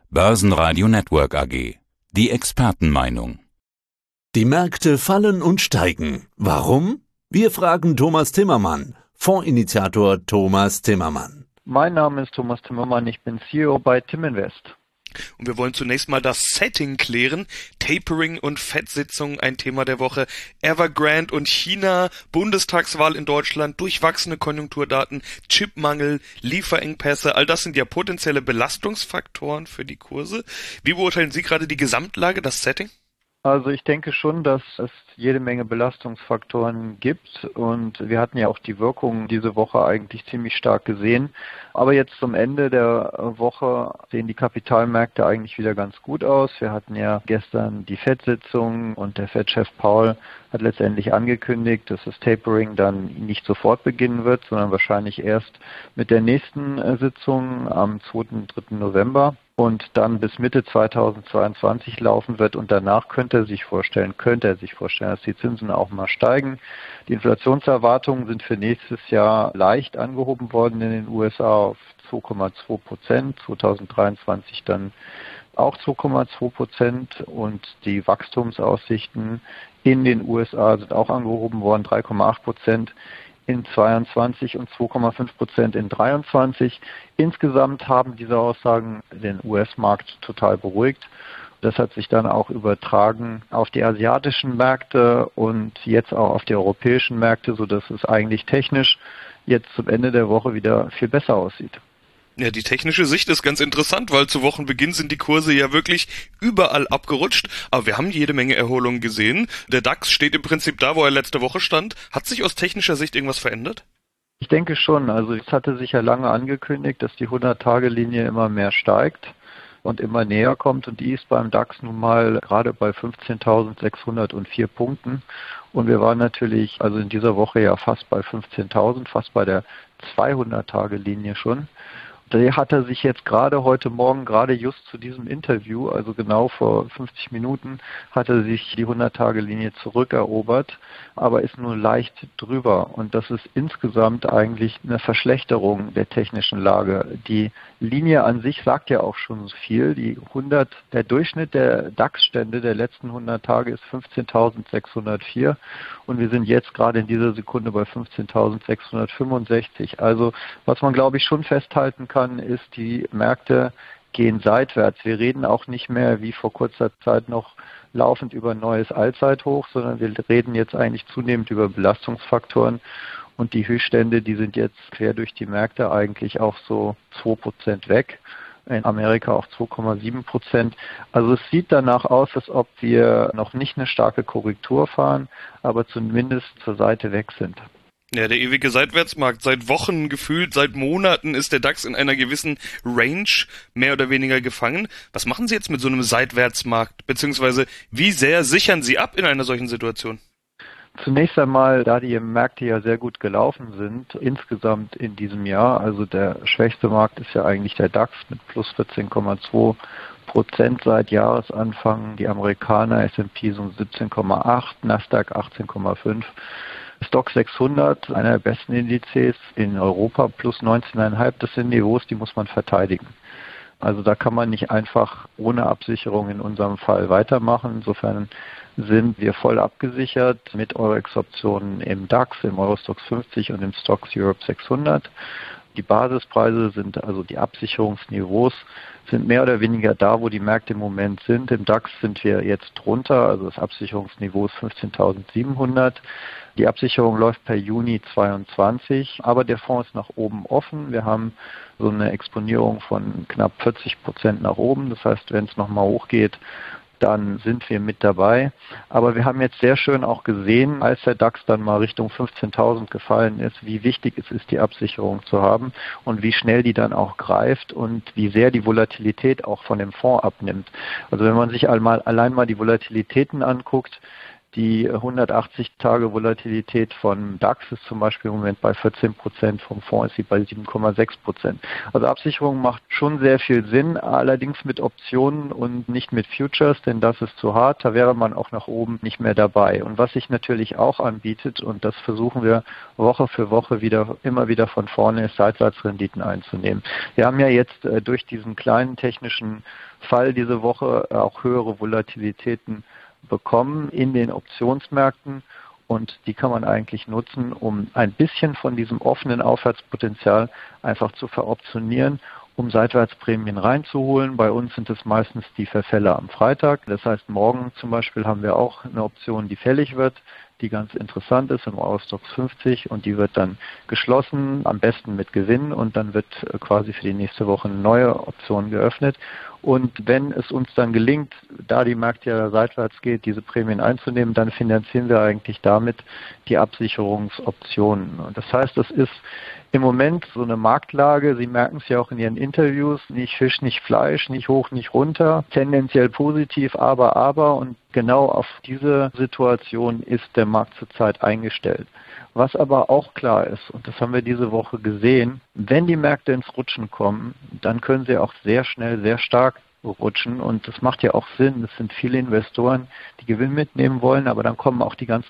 Börsenradio Network AG. Die Expertenmeinung. Die Märkte fallen und steigen. Warum? Wir fragen Thomas Timmermann, Fondsinitiator Thomas Timmermann. Mein Name ist Thomas Timmermann, ich bin CEO bei Timinvest. Und wir wollen zunächst mal das Setting klären. Tapering und Fed-Sitzung, ein Thema der Woche. Evergrande und China, Bundestagswahl in Deutschland, durchwachsene Konjunkturdaten, Chipmangel, Lieferengpässe, all das sind ja potenzielle Belastungsfaktoren für die Kurse. Wie beurteilen Sie gerade die Gesamtlage, das Setting? Also ich denke schon, dass es jede Menge Belastungsfaktoren gibt und wir hatten ja auch die Wirkung diese Woche eigentlich ziemlich stark gesehen. Aber jetzt zum Ende der Woche sehen die Kapitalmärkte eigentlich wieder ganz gut aus. Wir hatten ja gestern die Fed-Sitzung und der Fed-Chef Powell hat letztendlich angekündigt, dass das Tapering dann nicht sofort beginnen wird, sondern wahrscheinlich erst mit der nächsten Sitzung am 2. und 3. November. Und dann bis Mitte 2022 laufen wird und danach könnte er sich vorstellen, dass die Zinsen auch mal steigen. Die Inflationserwartungen sind für nächstes Jahr leicht angehoben worden in den USA auf 2,2%, 2023 dann auch 2,2% und die Wachstumsaussichten in den USA sind auch angehoben worden, 3,8% in 22 und 2,5% in 23. Insgesamt haben diese Aussagen den US-Markt total beruhigt. Das hat sich dann auch übertragen auf die asiatischen Märkte und jetzt auch auf die europäischen Märkte, sodass es eigentlich technisch jetzt zum Ende der Woche wieder viel besser aussieht. Ja, die technische Sicht ist ganz interessant, weil zu Wochenbeginn sind die Kurse ja wirklich überall abgerutscht. Aber wir haben jede Menge Erholungen gesehen. Der DAX steht im Prinzip da, wo er letzte Woche stand. Hat sich aus technischer Sicht irgendwas verändert? Ich denke schon. Also es hatte sich ja lange angekündigt, dass die 100-Tage-Linie immer mehr steigt und immer näher kommt. Und die ist beim DAX nun mal gerade bei 15.604 Punkten. Und wir waren natürlich also in dieser Woche ja fast bei 15.000, fast bei der 200-Tage-Linie schon. Der hat er sich jetzt gerade heute Morgen, gerade just zu diesem Interview, also genau vor 50 Minuten, hat er sich die 100-Tage-Linie zurückerobert, aber ist nur leicht drüber. Und das ist insgesamt eigentlich eine Verschlechterung der technischen Lage. Die Linie an sich sagt ja auch schon so viel. Der Durchschnitt der DAX-Stände der letzten 100 Tage ist 15.604 und wir sind jetzt gerade in dieser Sekunde bei 15.665. Also was man, glaube ich, schon festhalten kann, ist, die Märkte gehen seitwärts. Wir reden auch nicht mehr wie vor kurzer Zeit noch laufend über ein neues Allzeithoch, sondern wir reden jetzt eigentlich zunehmend über Belastungsfaktoren. Und die Höchststände, die sind jetzt quer durch die Märkte eigentlich auch so 2% weg. In Amerika auch 2,7%. Also es sieht danach aus, als ob wir noch nicht eine starke Korrektur fahren, aber zumindest zur Seite weg sind. Ja, der ewige Seitwärtsmarkt. Seit Wochen gefühlt, seit Monaten ist der DAX in einer gewissen Range mehr oder weniger gefangen. Was machen Sie jetzt mit so einem Seitwärtsmarkt? Beziehungsweise wie sehr sichern Sie ab in einer solchen Situation? Zunächst einmal, da die Märkte ja sehr gut gelaufen sind, insgesamt in diesem Jahr, also der schwächste Markt ist ja eigentlich der DAX mit plus 14,2% seit Jahresanfang, die Amerikaner S&P so 17,8, Nasdaq 18,5. Stoxx 600, einer der besten Indizes in Europa, plus 19,5, das sind Niveaus, die muss man verteidigen. Also da kann man nicht einfach ohne Absicherung in unserem Fall weitermachen. Insofern sind wir voll abgesichert mit Eurex-Optionen im DAX, im Eurostoxx 50 und im Stoxx Europe 600. Die Basispreise sind, also die Absicherungsniveaus, sind mehr oder weniger da, wo die Märkte im Moment sind. Im DAX sind wir jetzt drunter, also das Absicherungsniveau ist 15.700. Die Absicherung läuft per Juni 22, aber der Fonds ist nach oben offen. Wir haben so eine Exponierung von knapp 40% nach oben. Das heißt, wenn es nochmal hochgeht, dann sind wir mit dabei. Aber wir haben jetzt sehr schön auch gesehen, als der DAX dann mal Richtung 15.000 gefallen ist, wie wichtig es ist, die Absicherung zu haben und wie schnell die dann auch greift und wie sehr die Volatilität auch von dem Fonds abnimmt. Also wenn man sich allein mal die Volatilitäten anguckt, Die 180-Tage-Volatilität von DAX ist zum Beispiel im Moment bei 14%, vom Fonds ist sie bei 7,6%. Also Absicherung macht schon sehr viel Sinn, allerdings mit Optionen und nicht mit Futures, denn das ist zu hart, da wäre man auch nach oben nicht mehr dabei. Und was sich natürlich auch anbietet, und das versuchen wir Woche für Woche immer wieder von vorne, ist Seitwärtsrenditen einzunehmen. Wir haben ja jetzt durch diesen kleinen technischen Fall diese Woche auch höhere Volatilitäten bekommen in den Optionsmärkten, und die kann man eigentlich nutzen, um ein bisschen von diesem offenen Aufwärtspotenzial einfach zu veroptionieren, um Seitwärtsprämien reinzuholen. Bei uns sind es meistens die Verfälle am Freitag. Das heißt, morgen zum Beispiel haben wir auch eine Option, die fällig wird, die ganz interessant ist im Eurostoxx 50, und die wird dann geschlossen, am besten mit Gewinn, und dann wird quasi für die nächste Woche eine neue Option geöffnet. Und wenn es uns dann gelingt, da die Märkte ja seitwärts geht, diese Prämien einzunehmen, dann finanzieren wir eigentlich damit die Absicherungsoptionen. Und das heißt, das ist im Moment so eine Marktlage, Sie merken es ja auch in Ihren Interviews, nicht Fisch, nicht Fleisch, nicht hoch, nicht runter, tendenziell positiv, aber, und genau auf diese Situation ist der Markt zurzeit eingestellt. Was aber auch klar ist, und das haben wir diese Woche gesehen, wenn die Märkte ins Rutschen kommen, dann können sie auch sehr schnell, sehr stark rutschen, und das macht ja auch Sinn. Es sind viele Investoren, die Gewinn mitnehmen wollen, aber dann kommen auch die ganzen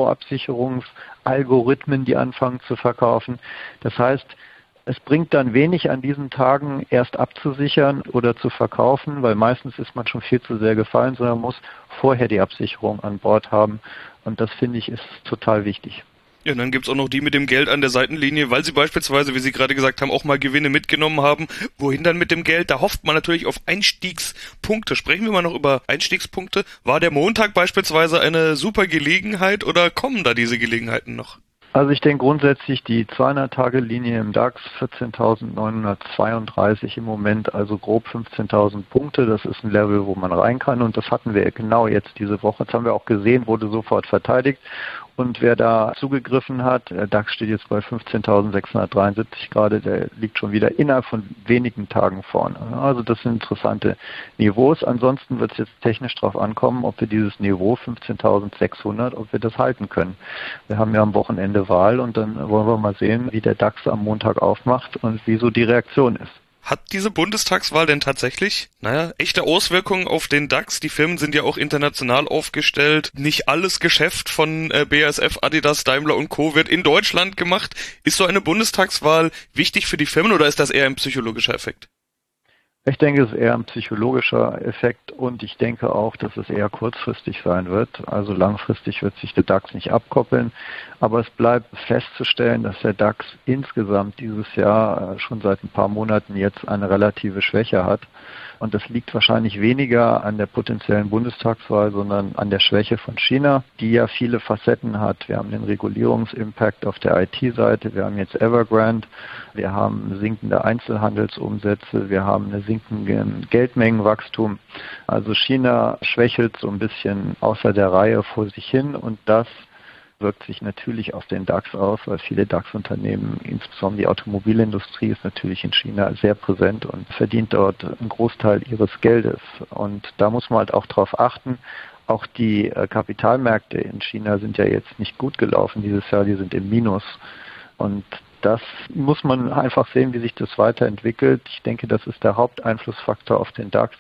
Robo-Absicherungsalgorithmen, die anfangen zu verkaufen. Das heißt, es bringt dann wenig an diesen Tagen erst abzusichern oder zu verkaufen, weil meistens ist man schon viel zu sehr gefallen, sondern muss vorher die Absicherung an Bord haben, und das finde ich ist total wichtig. Ja, und dann gibt's auch noch die mit dem Geld an der Seitenlinie, weil sie beispielsweise, wie Sie gerade gesagt haben, auch mal Gewinne mitgenommen haben. Wohin dann mit dem Geld? Da hofft man natürlich auf Einstiegspunkte. Sprechen wir mal noch über Einstiegspunkte. War der Montag beispielsweise eine super Gelegenheit oder kommen da diese Gelegenheiten noch? Also ich denke grundsätzlich die 200-Tage-Linie im DAX 14.932 im Moment, also grob 15.000 Punkte. Das ist ein Level, wo man rein kann, und das hatten wir genau jetzt diese Woche. Das haben wir auch gesehen, wurde sofort verteidigt. Und wer da zugegriffen hat, der DAX steht jetzt bei 15.673 gerade, der liegt schon wieder innerhalb von wenigen Tagen vorne. Also das sind interessante Niveaus. Ansonsten wird es jetzt technisch darauf ankommen, ob wir dieses Niveau 15.600, ob wir das halten können. Wir haben ja am Wochenende Wahl, und dann wollen wir mal sehen, wie der DAX am Montag aufmacht und wie so die Reaktion ist. Hat diese Bundestagswahl denn tatsächlich, echte Auswirkungen auf den DAX? Die Firmen sind ja auch international aufgestellt. Nicht alles Geschäft von BASF, Adidas, Daimler und Co. wird in Deutschland gemacht. Ist so eine Bundestagswahl wichtig für die Firmen, oder ist das eher ein psychologischer Effekt? Ich denke, es ist eher ein psychologischer Effekt, und ich denke auch, dass es eher kurzfristig sein wird. Also langfristig wird sich der DAX nicht abkoppeln, aber es bleibt festzustellen, dass der DAX insgesamt dieses Jahr schon seit ein paar Monaten jetzt eine relative Schwäche hat. Und das liegt wahrscheinlich weniger an der potenziellen Bundestagswahl, sondern an der Schwäche von China, die ja viele Facetten hat. Wir haben den Regulierungsimpact auf der IT-Seite, wir haben jetzt Evergrande, wir haben sinkende Einzelhandelsumsätze, wir haben eine sinkende Geldmengenwachstum. Also China schwächelt so ein bisschen außer der Reihe vor sich hin, und das wirkt sich natürlich auf den DAX aus, weil viele DAX-Unternehmen, insbesondere die Automobilindustrie, ist natürlich in China sehr präsent und verdient dort einen Großteil ihres Geldes. Und da muss man halt auch drauf achten. Auch die Kapitalmärkte in China sind ja jetzt nicht gut gelaufen dieses Jahr, die sind im Minus. Und das muss man einfach sehen, wie sich das weiterentwickelt. Ich denke, das ist der Haupteinflussfaktor auf den DAX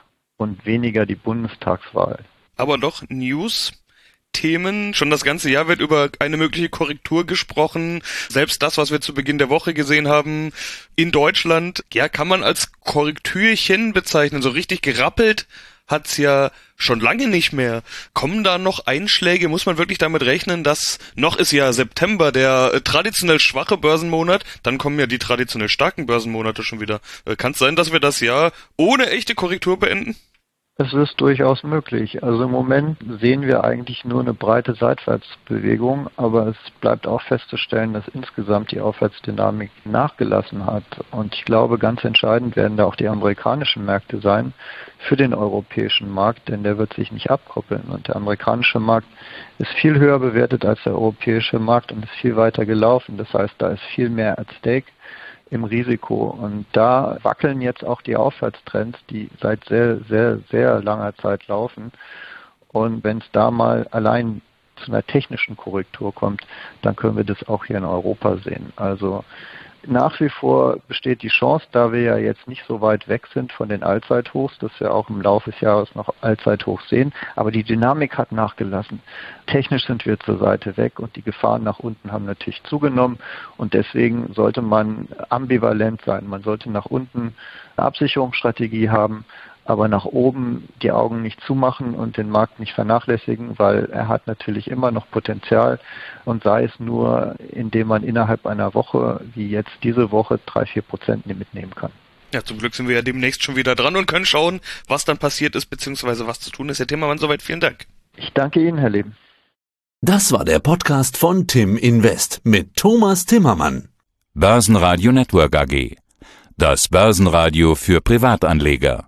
und weniger die Bundestagswahl. Aber doch News. Themen. Schon das ganze Jahr wird über eine mögliche Korrektur gesprochen. Selbst das, was wir zu Beginn der Woche gesehen haben in Deutschland, ja, kann man als Korrektürchen bezeichnen. So richtig gerappelt hat's ja schon lange nicht mehr. Kommen da noch Einschläge? Muss man wirklich damit rechnen, dass noch ist ja September der traditionell schwache Börsenmonat, dann kommen ja die traditionell starken Börsenmonate schon wieder. Kann es sein, dass wir das Jahr ohne echte Korrektur beenden? Es ist durchaus möglich. Also im Moment sehen wir eigentlich nur eine breite Seitwärtsbewegung, aber es bleibt auch festzustellen, dass insgesamt die Aufwärtsdynamik nachgelassen hat. Und ich glaube, ganz entscheidend werden da auch die amerikanischen Märkte sein für den europäischen Markt, denn der wird sich nicht abkoppeln. Und der amerikanische Markt ist viel höher bewertet als der europäische Markt und ist viel weiter gelaufen. Das heißt, da ist viel mehr at stake im Risiko. Und da wackeln jetzt auch die Aufwärtstrends, die seit sehr, sehr, sehr langer Zeit laufen. Und wenn es da mal allein zu einer technischen Korrektur kommt, dann können wir das auch hier in Europa sehen. Also nach wie vor besteht die Chance, da wir ja jetzt nicht so weit weg sind von den Allzeithochs, dass wir auch im Laufe des Jahres noch Allzeithochs sehen, aber die Dynamik hat nachgelassen. Technisch sind wir zur Seite weg und die Gefahren nach unten haben natürlich zugenommen und deswegen sollte man ambivalent sein. Man sollte nach unten eine Absicherungsstrategie haben, aber nach oben die Augen nicht zumachen und den Markt nicht vernachlässigen, weil er hat natürlich immer noch Potenzial und sei es nur, indem man innerhalb einer Woche, wie jetzt diese Woche, 3-4% mitnehmen kann. Ja, zum Glück sind wir ja demnächst schon wieder dran und können schauen, was dann passiert ist, beziehungsweise was zu tun ist. Herr Timmermann, soweit vielen Dank. Ich danke Ihnen, Herr Leben. Das war der Podcast von Tim Invest mit Thomas Timmermann. Börsenradio Network AG. Das Börsenradio für Privatanleger.